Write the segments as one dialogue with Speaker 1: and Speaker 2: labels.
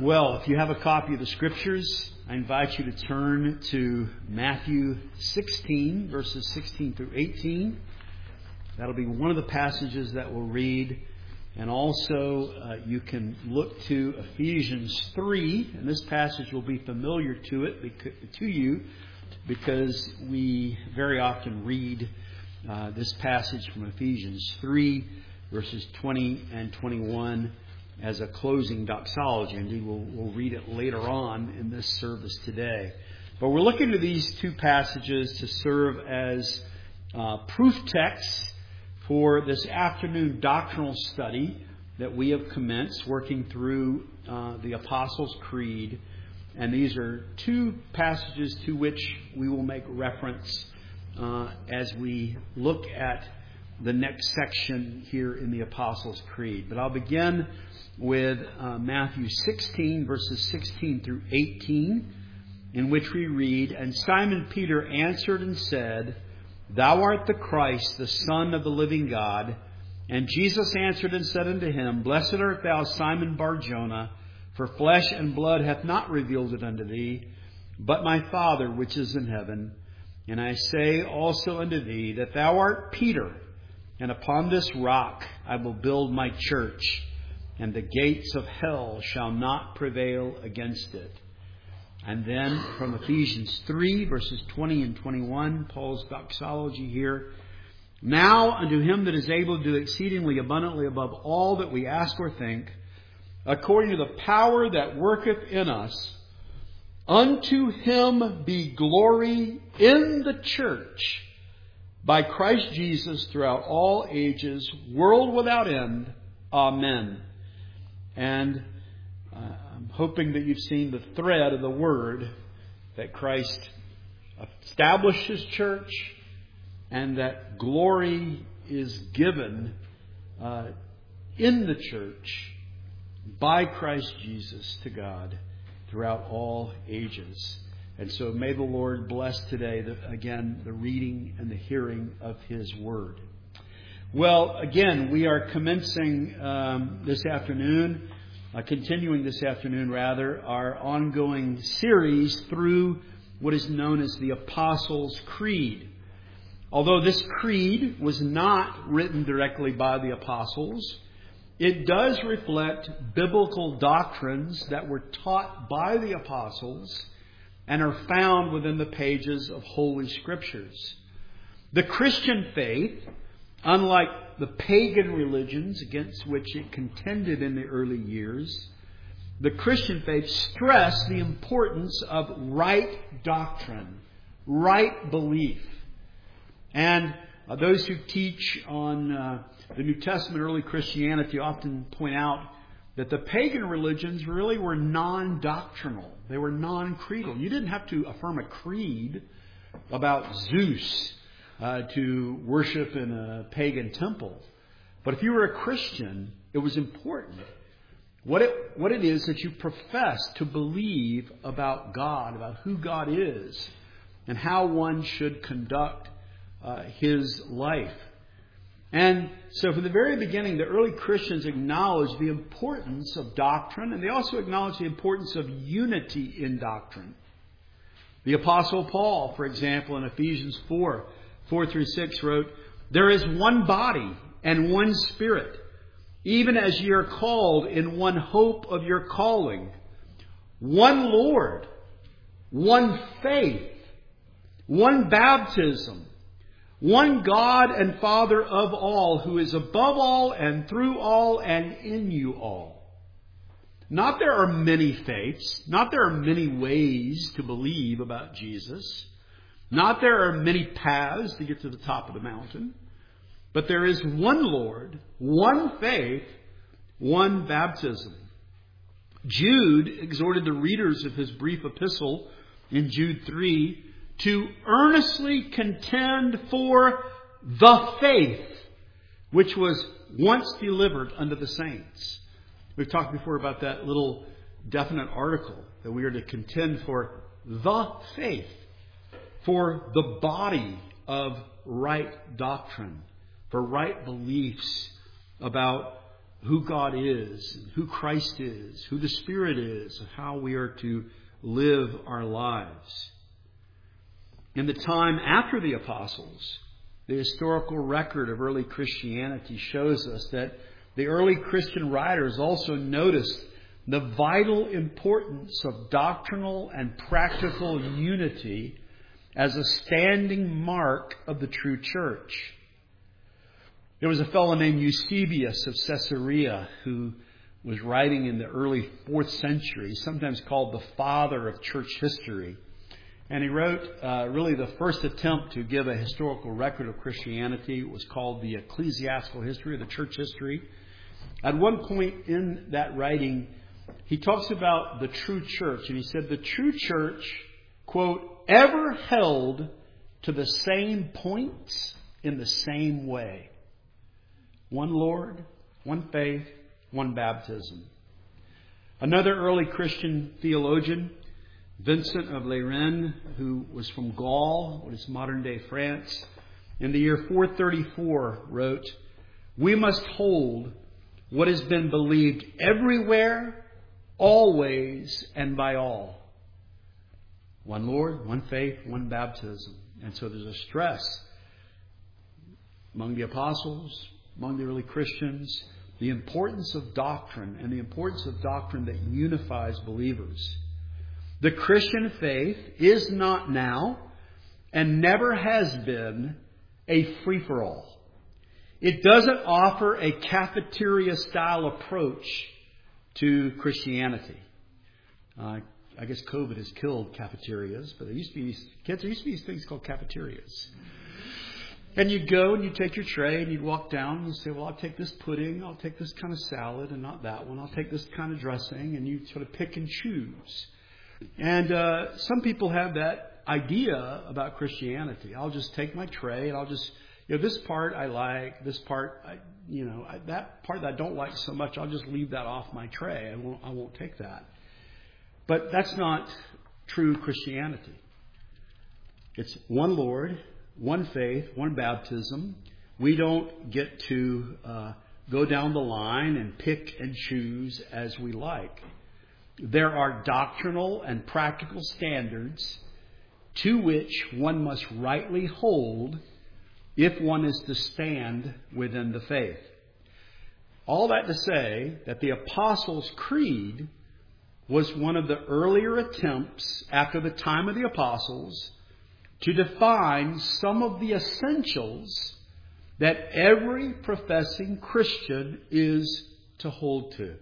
Speaker 1: Well, if you have a copy of the Scriptures, I invite you to turn to Matthew 16, verses 16 through 18. That'll be one of the passages that we'll read. And also, you can look to Ephesians 3, and this passage will be familiar to you because we very often read this passage from Ephesians 3, verses 20 and 21 as a closing doxology. Indeed, we'll read it later on in this service today. But we're looking to these two passages to serve as proof texts for this afternoon doctrinal study that we have commenced working through the Apostles' Creed. And these are two passages to which we will make reference as we look at the next section here in the Apostles' Creed. But I'll begin with Matthew 16, verses 16 through 18, in which we read, "And Simon Peter answered and said, Thou art the Christ, the Son of the living God. And Jesus answered and said unto him, Blessed art thou, Simon Bar-Jonah, for flesh and blood hath not revealed it unto thee, but my Father which is in heaven. And I say also unto thee, that thou art Peter, and upon this rock I will build my church, and the gates of hell shall not prevail against it." And then from Ephesians 3, verses 20 and 21, Paul's doxology here. "Now unto him that is able to do exceedingly abundantly above all that we ask or think, according to the power that worketh in us, unto him be glory in the church by Christ Jesus throughout all ages, world without end. Amen." And I'm hoping that you've seen the thread of the word that Christ established His church and that glory is given in the church by Christ Jesus to God throughout all ages. And so may the Lord bless today, again, the reading and the hearing of His Word. Well, again, we are commencing continuing this afternoon, our ongoing series through what is known as the Apostles' Creed. Although this creed was not written directly by the apostles, it does reflect biblical doctrines that were taught by the apostles and are found within the pages of Holy Scriptures. The Christian faith, unlike the pagan religions against which it contended in the early years, the Christian faith stressed the importance of right doctrine, right belief. And those who teach on the New Testament, early Christianity, often point out that the pagan religions really were non-doctrinal. They were non-creedal. You didn't have to affirm a creed about Zeus to worship in a pagan temple. But if you were a Christian, it was important what it is that you profess to believe about God, about who God is, and how one should conduct his life. And so from the very beginning, the early Christians acknowledged the importance of doctrine, and they also acknowledged the importance of unity in doctrine. The Apostle Paul, for example, in Ephesians 4 through 6 wrote, "There is one body and one Spirit, even as ye are called in one hope of your calling, one Lord, one faith, one baptism, one God and Father of all, who is above all and through all and in you all." Not there are many faiths, not there are many ways to believe about Jesus, not there are many paths to get to the top of the mountain, but there is one Lord, one faith, one baptism. Jude exhorted the readers of his brief epistle in Jude 3 to earnestly contend for the faith which was once delivered unto the saints. We've talked before about that little definite article that we are to contend for the faith, for the body of right doctrine, for right beliefs about who God is, who Christ is, who the Spirit is, and how we are to live our lives. In the time after the apostles, the historical record of early Christianity shows us that the early Christian writers also noticed the vital importance of doctrinal and practical unity as a standing mark of the true church. There was a fellow named Eusebius of Caesarea who was writing in the early 4th century, sometimes called the father of church history. And he wrote really the first attempt to give a historical record of Christianity. It was called the Ecclesiastical History, or the Church History. At one point in that writing, he talks about the true church. And he said, the true church, quote, ever held to the same points in the same way. One Lord, one faith, one baptism. Another early Christian theologian, Vincent of Lerins, who was from Gaul, what is modern-day France, in the year 434 wrote, we must hold what has been believed everywhere, always, and by all. One Lord, one faith, one baptism. And so there's a stress among the apostles, among the early Christians, the importance of doctrine and the importance of doctrine that unifies believers. The Christian faith is not now and never has been a free-for-all. It doesn't offer a cafeteria-style approach to Christianity. I guess COVID has killed cafeterias, but there used to be these things called cafeterias. And you'd go and you'd take your tray and you'd walk down and you'd say, well, I'll take this pudding, I'll take this kind of salad and not that one, I'll take this kind of dressing, and you sort of pick and choose. And some people have that idea about Christianity. I'll just take my tray and I'll just, this part I like, this part, that part that I don't like so much, I'll just leave that off my tray. I won't take that. But that's not true Christianity. It's one Lord, one faith, one baptism. We don't get to go down the line and pick and choose as we like. There are doctrinal and practical standards to which one must rightly hold if one is to stand within the faith. All that to say that the Apostles' Creed was one of the earlier attempts after the time of the Apostles to define some of the essentials that every professing Christian is to hold to.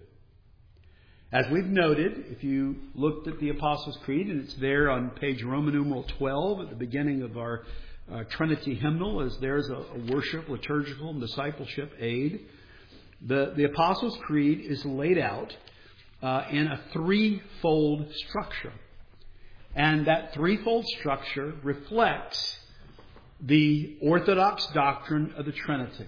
Speaker 1: As we've noted, if you looked at the Apostles' Creed, and it's there on page Roman numeral 12 at the beginning of our Trinity hymnal, as there's a worship, liturgical, and discipleship aid. The Apostles' Creed is laid out in a threefold structure. And that threefold structure reflects the orthodox doctrine of the Trinity.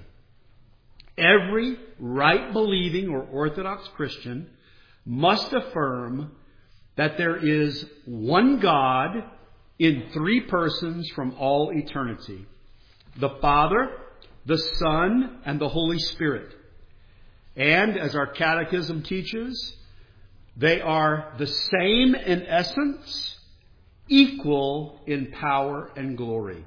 Speaker 1: Every right-believing or orthodox Christian must affirm that there is one God in three persons from all eternity: the Father, the Son, and the Holy Spirit. And as our catechism teaches, they are the same in essence, equal in power and glory.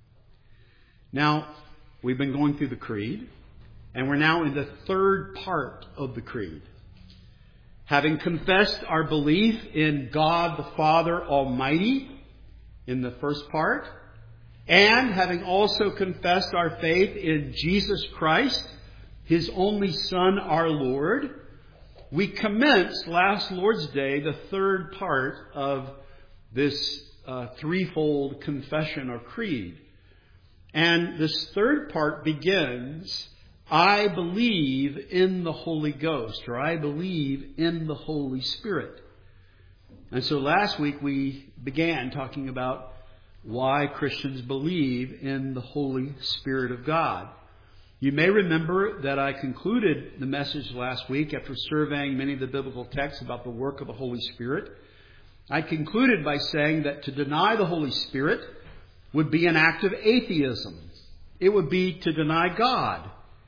Speaker 1: Now, we've been going through the Creed, and we're now in the third part of the Creed. Having confessed our belief in God the Father Almighty in the first part, and having also confessed our faith in Jesus Christ, His only Son, our Lord, we commenced last Lord's Day the third part of this threefold confession or creed. And this third part begins, I believe in the Holy Ghost, or I believe in the Holy Spirit. And so last week we began talking about why Christians believe in the Holy Spirit of God. You may remember that I concluded the message last week after surveying many of the biblical texts about the work of the Holy Spirit. I concluded by saying that to deny the Holy Spirit would be an act of atheism. It would be to deny God.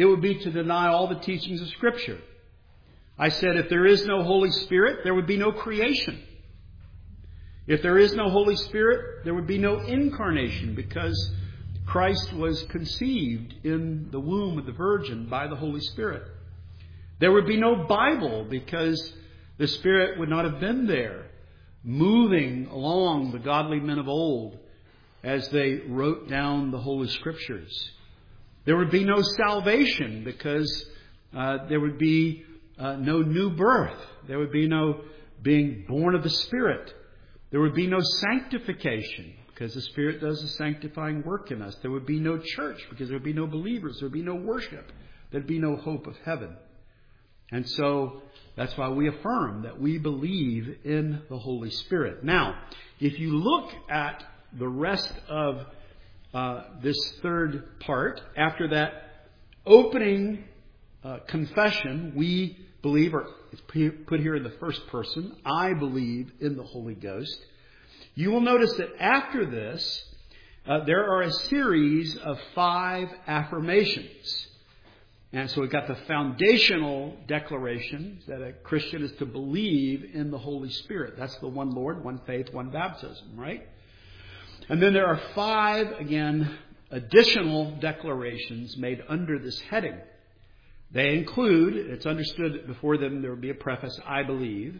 Speaker 1: it would be to deny all the teachings of Scripture. I said if there is no Holy Spirit, there would be no creation. If there is no Holy Spirit, there would be no incarnation, because Christ was conceived in the womb of the Virgin by the Holy Spirit. There would be no Bible, because the Spirit would not have been there, moving along the godly men of old as they wrote down the Holy Scriptures. There would be no salvation, because there would be no new birth. There would be no being born of the Spirit. There would be no sanctification, because the Spirit does the sanctifying work in us. There would be no church, because there would be no believers. There would be no worship. There would be no hope of heaven. And so that's why we affirm that we believe in the Holy Spirit. Now, if you look at the rest of this third part, after that opening confession, we believe, or it's put here in the first person, I believe in the Holy Ghost. You will notice that after this, there are a series of 5 affirmations. And so we've got the foundational declaration that a Christian is to believe in the Holy Spirit. That's the one Lord, one faith, one baptism, right? And then there are 5, again, additional declarations made under this heading. They include, it's understood before them there will be a preface, I believe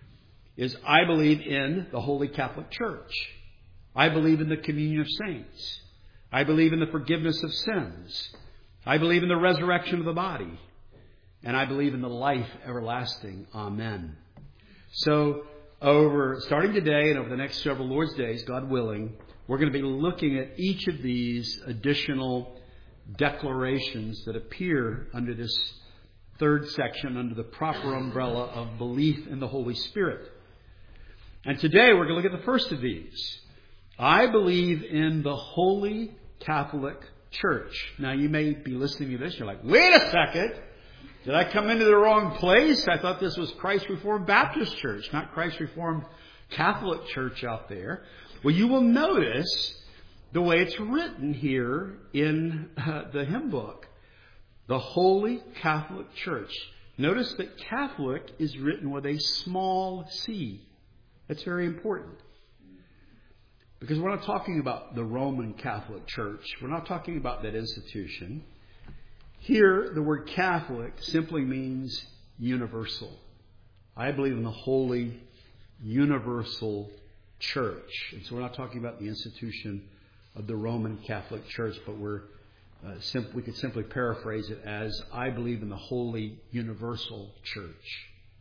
Speaker 1: in the Holy Catholic Church. I believe in the communion of saints. I believe in the forgiveness of sins. I believe in the resurrection of the body. And I believe in the life everlasting. Amen. So, starting today and over the next several Lord's days, God willing, we're going to be looking at each of these additional declarations that appear under this third section, under the proper umbrella of belief in the Holy Spirit. And today we're going to look at the first of these. I believe in the Holy Catholic Church. Now you may be listening to this, you're like, wait a second, did I come into the wrong place? I thought this was Christ Reformed Baptist Church, not Christ Reformed Catholic Church out there. Well, you will notice the way it's written here in the hymn book. The Holy Catholic Church. Notice that Catholic is written with a small c. That's very important. Because we're not talking about the Roman Catholic Church. We're not talking about that institution. Here, the word Catholic simply means universal. I believe in the Holy Universal Church. And so we're not talking about the institution of the Roman Catholic Church, but we could simply paraphrase it as, I believe in the Holy Universal Church.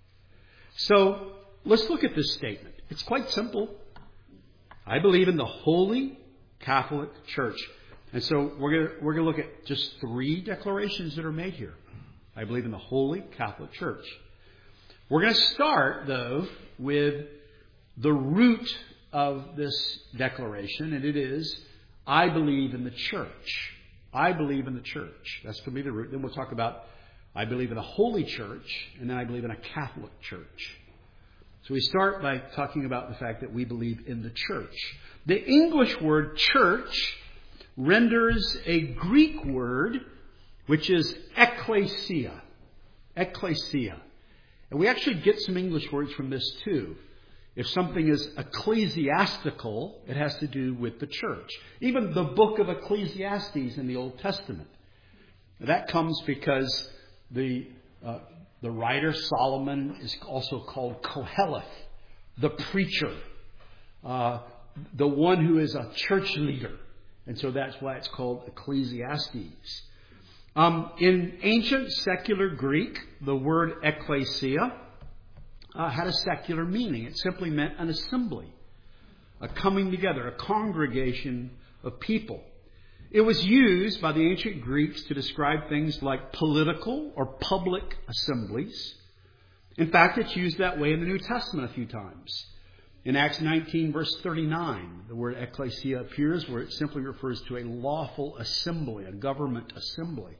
Speaker 1: So, let's look at this statement. It's quite simple. I believe in the Holy Catholic Church. And so we're going to look at just 3 declarations that are made here. I believe in the Holy Catholic Church. We're going to start, though, with the root of this declaration, and it is, I believe in the church. I believe in the church. That's going to be the root. Then we'll talk about, I believe in a holy church, and then I believe in a Catholic church. So we start by talking about the fact that we believe in the church. The English word church renders a Greek word, which is ekklesia. Ekklesia. And we actually get some English words from this too. If something is ecclesiastical, it has to do with the church. Even the book of Ecclesiastes in the Old Testament. That comes because the writer Solomon is also called Koheleth, the preacher, the one who is a church leader. And so that's why it's called Ecclesiastes. In ancient secular Greek, the word ekklesia had a secular meaning. It simply meant an assembly, a coming together, a congregation of people. It was used by the ancient Greeks to describe things like political or public assemblies. In fact, it's used that way in the New Testament a few times. In Acts 19, verse 39, the word ekklesia appears where it simply refers to a lawful assembly, a government assembly.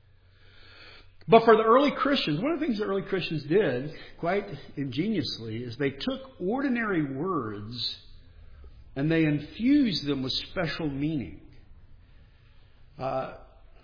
Speaker 1: But for the early Christians, one of the things the early Christians did quite ingeniously is they took ordinary words and they infused them with special meaning.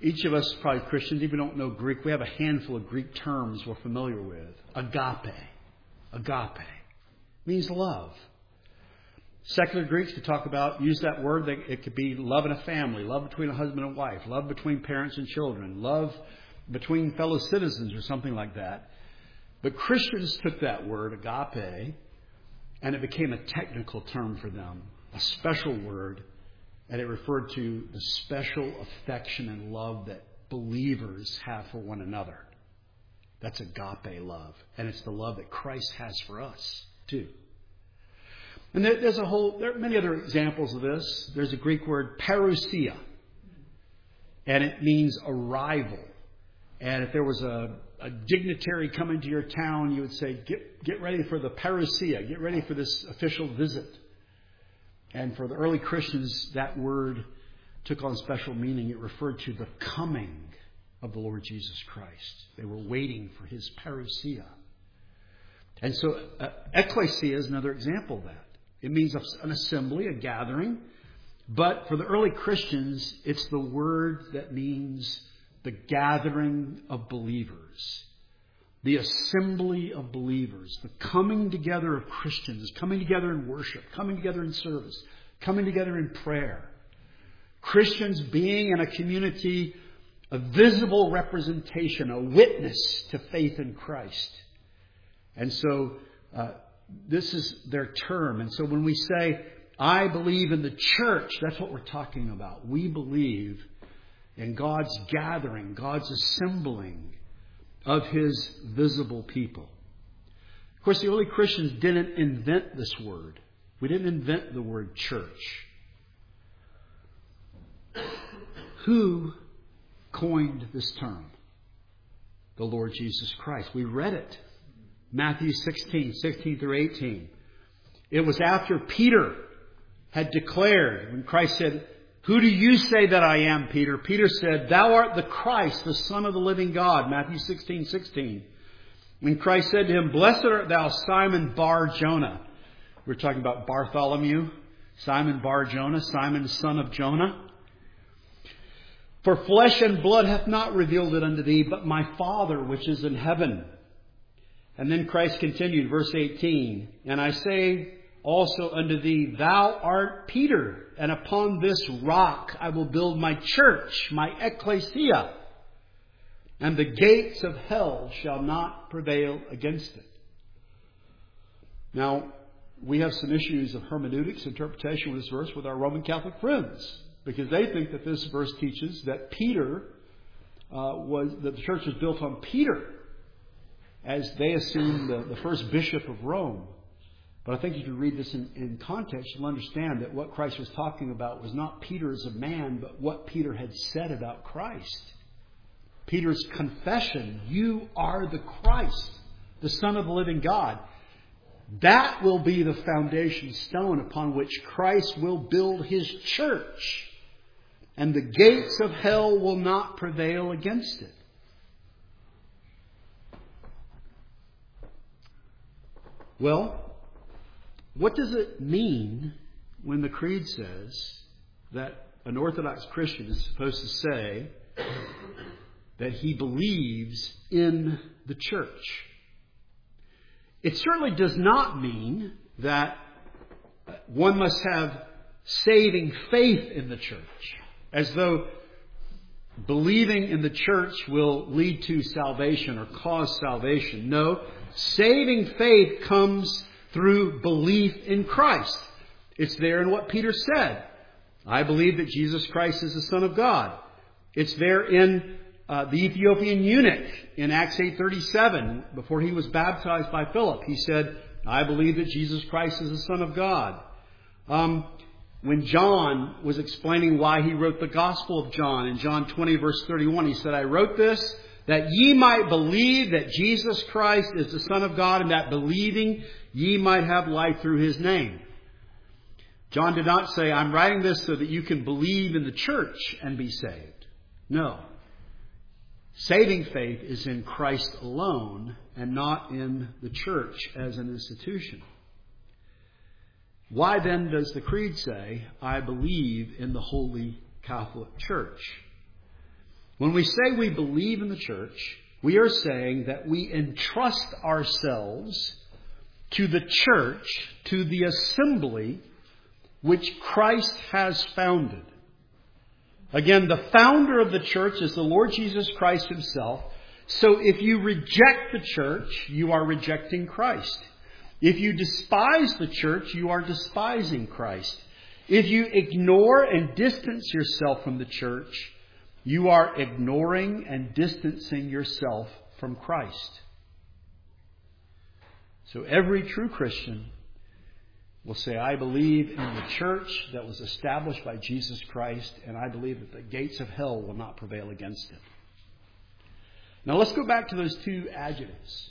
Speaker 1: each of us, probably Christians, even don't know Greek, we have a handful of Greek terms we're familiar with. Agape. Agape means love. Secular Greeks could use that word. It could be love in a family, love between a husband and wife, love between parents and children, love between fellow citizens or something like that. But Christians took that word, agape, and it became a technical term for them, a special word, and it referred to the special affection and love that believers have for one another. That's agape love, and it's the love that Christ has for us, too. And there are many other examples of this. There's a Greek word, parousia, and it means arrival. And if there was a dignitary coming to your town, you would say, get ready for the parousia, get ready for this official visit. And for the early Christians, that word took on special meaning. It referred to the coming of the Lord Jesus Christ. They were waiting for his parousia. And so ecclesia is another example of that. It means an assembly, a gathering. But for the early Christians, it's the word that means the gathering of believers. The assembly of believers. The coming together of Christians. Coming together in worship. Coming together in service. Coming together in prayer. Christians being in a community, a visible representation, a witness to faith in Christ. And so this is their term. And so when we say, I believe in the church, that's what we're talking about. We believe in God's gathering, God's assembling of his visible people. Of course, the early Christians didn't invent this word. We didn't invent the word church. Who coined this term? The Lord Jesus Christ. We read it. Matthew 16 through 18. It was after Peter had declared, when Christ said, who do you say that I am, Peter? Peter said, thou art the Christ, the Son of the living God. Matthew 16. When Christ said to him, blessed art thou, Simon Bar-Jonah. We're talking about Bartholomew, Simon Bar-Jonah, Simon son of Jonah. For flesh and blood hath not revealed it unto thee, but my Father which is in heaven. And then Christ continued, verse 18, and I say also unto thee, thou art Peter, and upon this rock I will build my church, my ecclesia, and the gates of hell shall not prevail against it. Now, we have some issues of hermeneutics, interpretation with this verse with our Roman Catholic friends, because they think that this verse teaches that that the church was built on Peter, as they assume the first bishop of Rome. But I think if you read this in context, you'll understand that what Christ was talking about was not Peter as a man, but what Peter had said about Christ. Peter's confession, you are the Christ, the Son of the living God. That will be the foundation stone upon which Christ will build his church. And the gates of hell will not prevail against it. Well, what does it mean when the Creed says that an Orthodox Christian is supposed to say that he believes in the church? It certainly does not mean that one must have saving faith in the church, as though believing in the church will lead to salvation or cause salvation. No, saving faith comes through belief in Christ. It's there in what Peter said. I believe that Jesus Christ is the Son of God. It's there in the Ethiopian eunuch in Acts 8:37, before he was baptized by Philip. He said, I believe that Jesus Christ is the Son of God. When John was explaining why he wrote the Gospel of John, in John 20 verse 31, he said, I wrote this that ye might believe that Jesus Christ is the Son of God, and that believing ye might have life through his name. John did not say, I'm writing this so that you can believe in the church and be saved. No. Saving faith is in Christ alone and not in the church as an institution. Why then does the Creed say, I believe in the Holy Catholic Church? When we say we believe in the church, we are saying that we entrust ourselves to the church, to the assembly which Christ has founded. Again, the founder of the church is the Lord Jesus Christ himself. So if you reject the church, you are rejecting Christ. If you despise the church, you are despising Christ. If you ignore and distance yourself from the church, you are ignoring and distancing yourself from Christ. So every true Christian will say, I believe in the church that was established by Jesus Christ, and I believe that the gates of hell will not prevail against it. Now let's go back to those two adjectives.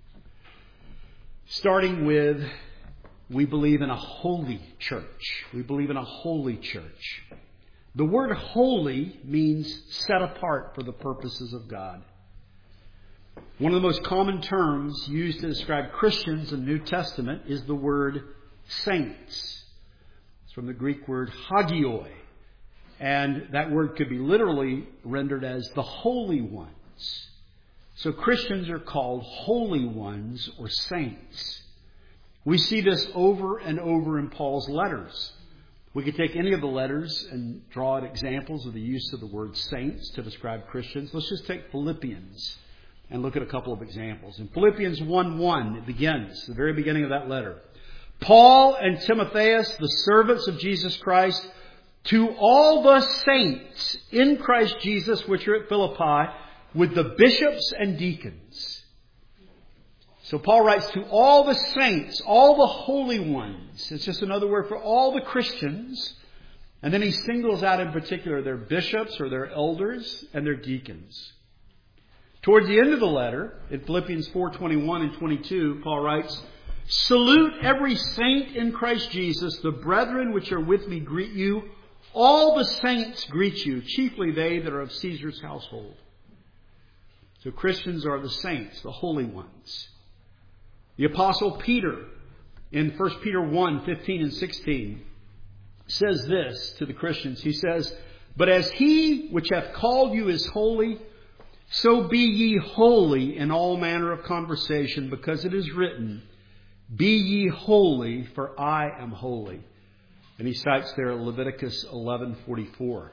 Speaker 1: Starting with, we believe in a holy church. We believe in a holy church. The word holy means set apart for the purposes of God. One of the most common terms used to describe Christians in the New Testament is the word saints. It's from the Greek word hagioi. And that word could be literally rendered as the holy ones. So Christians are called holy ones or saints. We see this over and over in Paul's letters. We could take any of the letters and draw out examples of the use of the word saints to describe Christians. Let's just take Philippians and look at a couple of examples. In Philippians 1:1, it begins, the very beginning of that letter. Paul and Timotheus, the servants of Jesus Christ, to all the saints in Christ Jesus which are at Philippi, with the bishops and deacons. So Paul writes to all the saints, all the holy ones. It's just another word for all the Christians. And then he singles out in particular their bishops or their elders and their deacons. Towards the end of the letter, in Philippians 4:21 and 22, Paul writes, Salute every saint in Christ Jesus. The brethren which are with me greet you. All the saints greet you, chiefly they that are of Caesar's household. So Christians are the saints, the holy ones. The Apostle Peter, in 1 Peter 1:15 and 16, says this to the Christians. He says, But as he which hath called you is holy, so be ye holy in all manner of conversation, because it is written, Be ye holy, for I am holy. And he cites there Leviticus 11:44.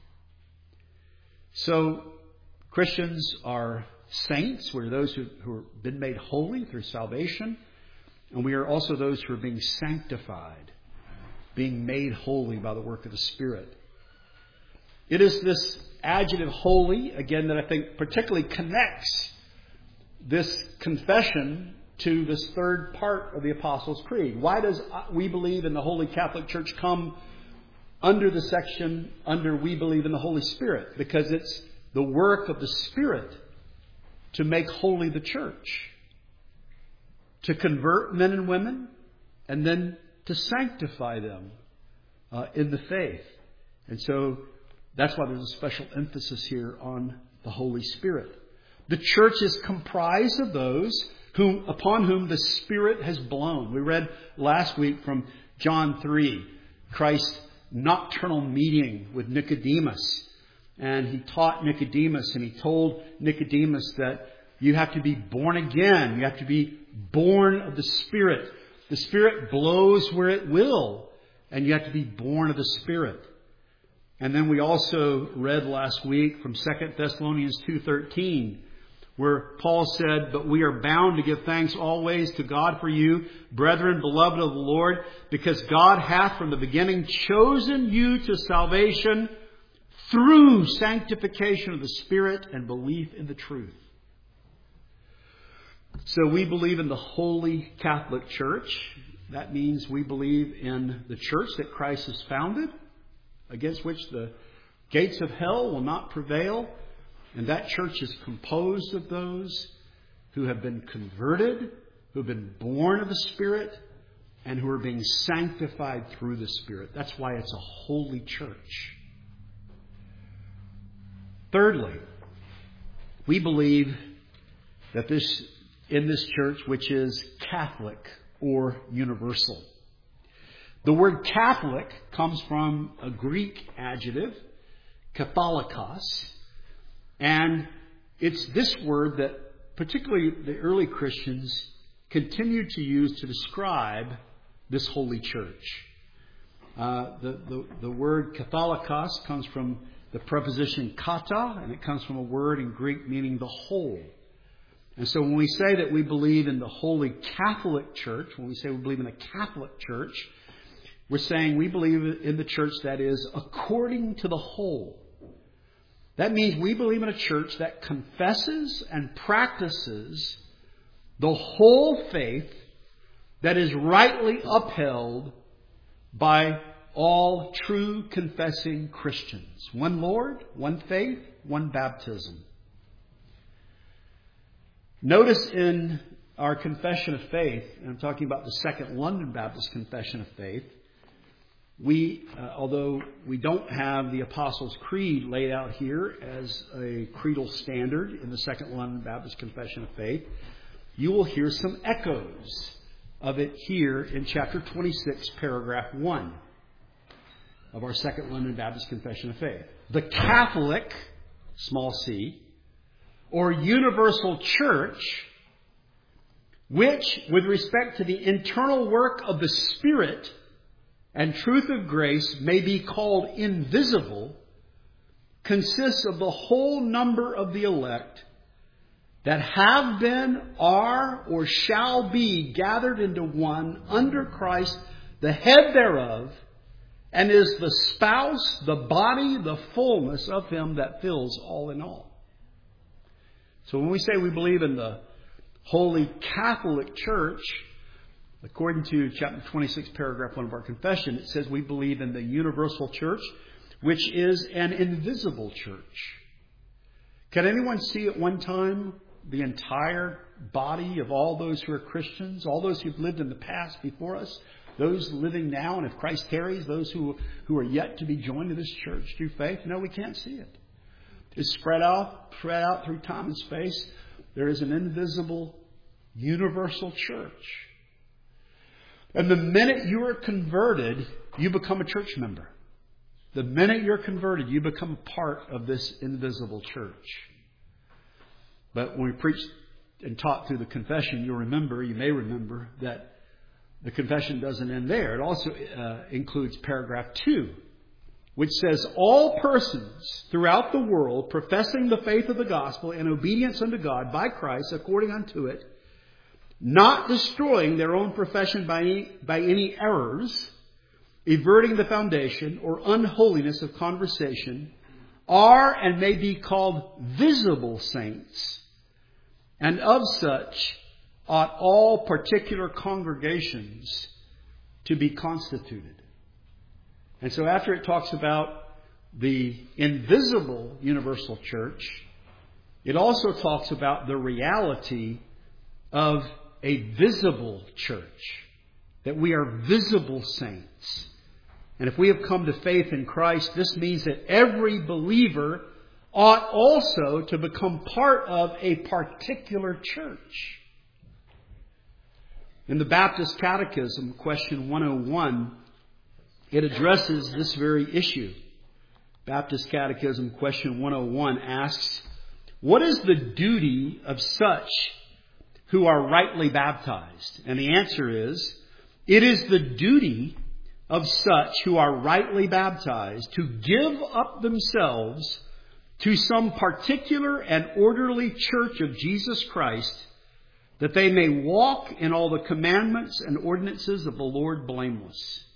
Speaker 1: So Christians are saints. We're those who have been made holy through salvation. And we are also those who are being sanctified, being made holy by the work of the Spirit. It is this adjective holy, again, that I think particularly connects this confession to this third part of the Apostles' Creed. Why does we believe in the Holy Catholic Church come under the section under we believe in the Holy Spirit? Because it's the work of the Spirit to make holy the church, to convert men and women, and then to sanctify them in the faith. And so that's why there's a special emphasis here on the Holy Spirit. The church is comprised of those upon whom the Spirit has blown. We read last week from John 3, Christ's nocturnal meeting with Nicodemus. And he taught Nicodemus, and he told Nicodemus that you have to be born again. You have to be born of the Spirit. The Spirit blows where it will, and you have to be born of the Spirit. And then we also read last week from 2 Thessalonians 2:13, where Paul said, But we are bound to give thanks always to God for you, brethren, beloved of the Lord, because God hath from the beginning chosen you to salvation through sanctification of the Spirit and belief in the truth. So we believe in the Holy Catholic Church. That means we believe in the church that Christ has founded, against which the gates of hell will not prevail. And that church is composed of those who have been converted, who have been born of the Spirit, and who are being sanctified through the Spirit. That's why it's a holy church. Thirdly, we believe that in this church, which is Catholic or universal. The word Catholic comes from a Greek adjective, katholikos, And it's this word that particularly the early Christians continued to use to describe this holy church. The word katholikos comes from the preposition kata, and it comes from a word in Greek meaning the whole. And so when we say that we believe in the Holy Catholic Church, when we say we believe in the Catholic Church, we're saying we believe in the church that is according to the whole. That means we believe in a church that confesses and practices the whole faith that is rightly upheld by all true confessing Christians. One Lord, one faith, one baptism. Notice in our confession of faith, and I'm talking about the Second London Baptist Confession of Faith, although we don't have the Apostles' Creed laid out here as a creedal standard in the Second London Baptist Confession of Faith, you will hear some echoes of it here in chapter 26, paragraph 1 of our Second London Baptist Confession of Faith. The Catholic, small c, or universal church, which, with respect to the internal work of the Spirit and truth of grace, may be called invisible, consists of the whole number of the elect that have been, are, or shall be gathered into one under Christ, the head thereof, and is the spouse, the body, the fullness of Him that fills all in all. So when we say we believe in the Holy Catholic Church, according to chapter 26, paragraph 1 of our confession, it says we believe in the universal church, which is an invisible church. Can anyone see at one time the entire body of all those who are Christians, all those who've lived in the past before us, those living now, and if Christ tarries, those who are yet to be joined to this church through faith? No, we can't see it. It's spread out through time and space. There is an invisible, universal church. And the minute you are converted, you become a church member. The minute you're converted, you become a part of this invisible church. But when we preached and taught through the confession, you may remember that the confession doesn't end there. It also includes paragraph 2, which says, all persons throughout the world professing the faith of the gospel and obedience unto God by Christ according unto it, not destroying their own profession by any errors, everting the foundation or unholiness of conversation, are and may be called visible saints, and of such ought all particular congregations to be constituted. And so after it talks about the invisible universal church, it also talks about the reality of a visible church, that we are visible saints. And if we have come to faith in Christ, this means that every believer ought also to become part of a particular church. In the Baptist Catechism, question 101, it addresses this very issue. Baptist Catechism, question 101 asks, what is the duty of such who are rightly baptized? And the answer is, it is the duty of such who are rightly baptized to give up themselves to some particular and orderly church of Jesus Christ, that they may walk in all the commandments and ordinances of the Lord blameless.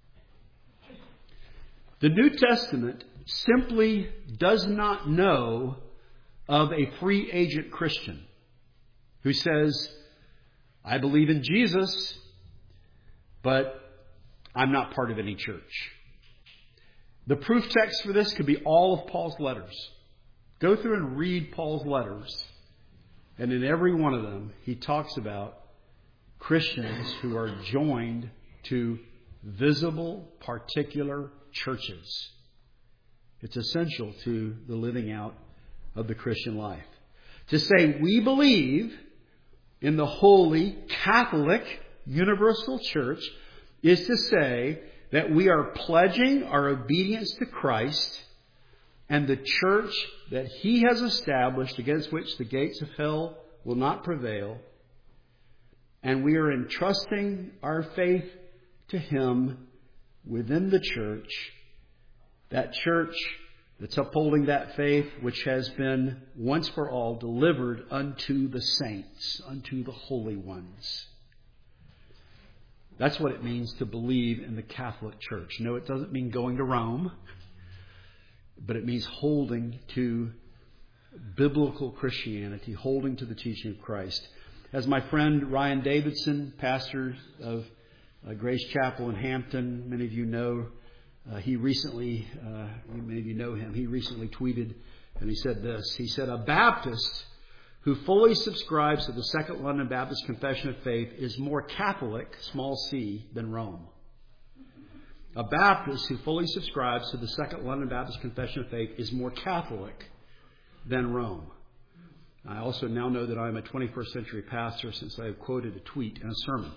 Speaker 1: The New Testament simply does not know of a free agent Christian who says, I believe in Jesus, but I'm not part of any church. The proof text for this could be all of Paul's letters. Go through and read Paul's letters. And in every one of them, he talks about Christians who are joined to visible, particular churches. It's essential to the living out of the Christian life. To say we believe in the Holy Catholic Universal Church is to say that we are pledging our obedience to Christ and the church that He has established, against which the gates of hell will not prevail. And we are entrusting our faith to Him within the church, that church that's upholding that faith which has been once for all delivered unto the saints, unto the holy ones. That's what it means to believe in the Catholic Church. No, it doesn't mean going to Rome, but it means holding to biblical Christianity, holding to the teaching of Christ. As my friend Ryan Davidson, pastor of Grace Chapel in Hampton, many of you know, he recently, many of you know him, he recently tweeted and he said this. He said, "A Baptist who fully subscribes to the Second London Baptist Confession of Faith is more Catholic, small c, than Rome." A Baptist who fully subscribes to the Second London Baptist Confession of Faith is more Catholic than Rome. I also now know that I'm a 21st century pastor since I have quoted a tweet in a sermon.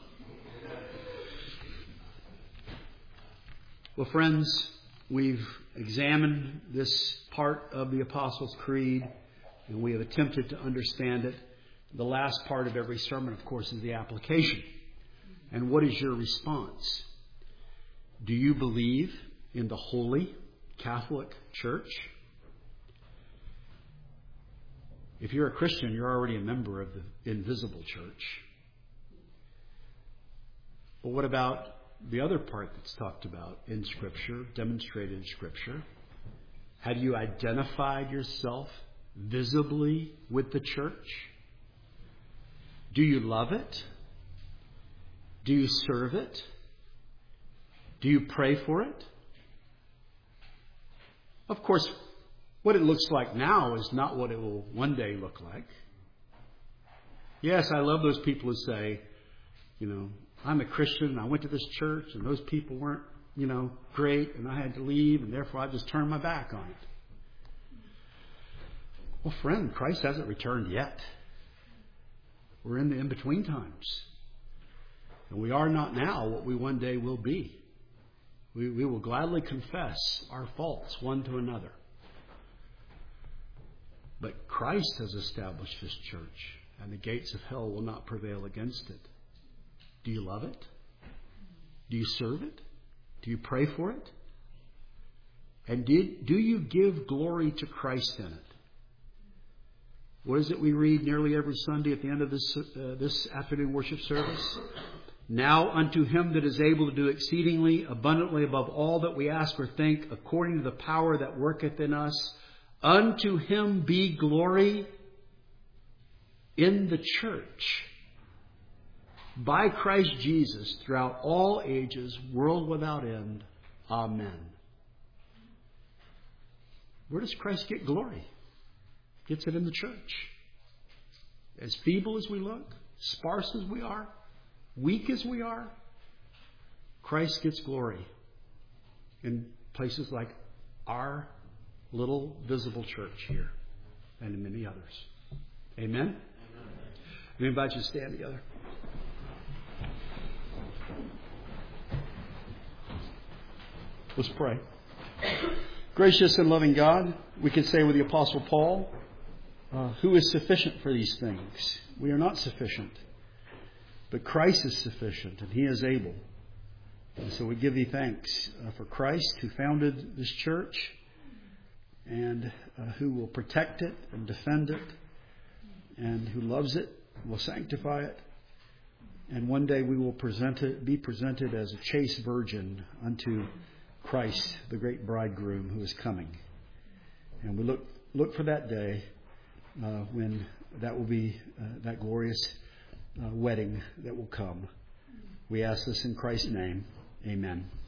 Speaker 1: Well, friends, we've examined this part of the Apostles' Creed, and we have attempted to understand it. The last part of every sermon, of course, is the application. And what is your response? Do you believe in the Holy Catholic Church? If you're a Christian, you're already a member of the invisible church. But what about the other part that's talked about in Scripture, demonstrated in Scripture? Have you identified yourself visibly with the church? Do you love it? Do you serve it? Do you pray for it? Of course, what it looks like now is not what it will one day look like. Yes, I love those people who say, I'm a Christian and I went to this church and those people weren't, great and I had to leave and therefore I just turned my back on it. Well, friend, Christ hasn't returned yet. We're in the in-between times. And we are not now what we one day will be. We will gladly confess our faults one to another. But Christ has established His church, and the gates of hell will not prevail against it. Do you love it? Do you serve it? Do you pray for it? And do you give glory to Christ in it? What is it we read nearly every Sunday at the end of this afternoon worship service? Now unto Him that is able to do exceedingly abundantly above all that we ask or think, according to the power that worketh in us, unto Him be glory in the church by Christ Jesus throughout all ages, world without end. Amen. Where does Christ get glory? Gets it in the church. As feeble as we look, sparse as we are, weak as we are, Christ gets glory in places like our little visible church here and in many others. Amen? We invite you to stand together. Let's pray. Gracious and loving God, we can say with the Apostle Paul, who is sufficient for these things? We are not sufficient. But Christ is sufficient and He is able. And so we give Thee thanks for Christ who founded this church and who will protect it and defend it and who loves it, will sanctify it. And one day we will be presented as a chaste virgin unto Christ, the great bridegroom who is coming. And we look for that day when that will be that glorious wedding that will come. We ask this in Christ's name. Amen.